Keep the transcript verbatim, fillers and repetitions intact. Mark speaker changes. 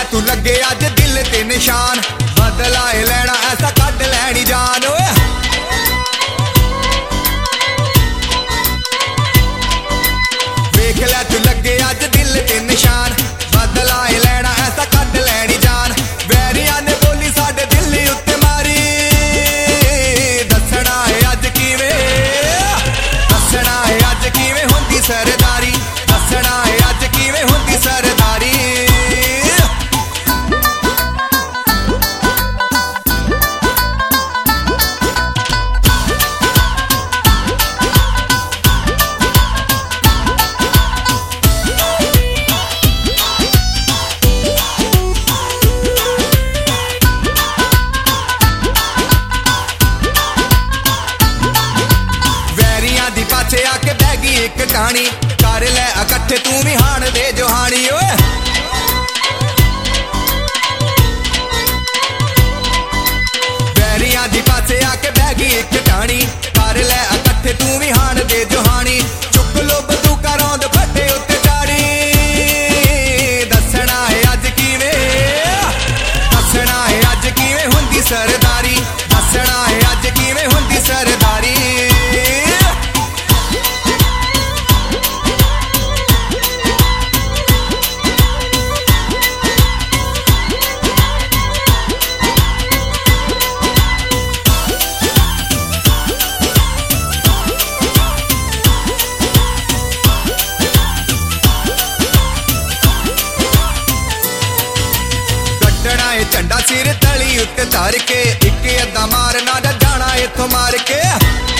Speaker 1: तू लगे अज दिल ते निशान, बदलाए लेना ऐसा कट लैनी जान। ओए वेख लै तू लगे अज दिल ते निशान, बदलाए लेना ऐसा कट लैनी जान। वैरिया ने बोली साडे दिल उत्ते मारी, दसना है अज किवें, दसना है अज किवें हुंदी सरदारी, दसना है अज किवें हुंदी सरदारी। पाछे आके बैगी एक कहानी, कर लै इकट्ठे तू भी हाण दे जोहानी। ओए बैरियां दी पाछे आके बैगी एक कहानी, कर लै इकट्ठे तू भी हाण दे जोहानी। चुक लो बंदूका रौंद फटे उत्ते चाड़ी, दसना है अज किवें, दसना है अज किवें हुंदी सरदारी, दसना है अज किवें हुंदी सरदारी। झंडा सिर तली उत्ते धर के, इक अद्धा मारना जाना इथों मार के।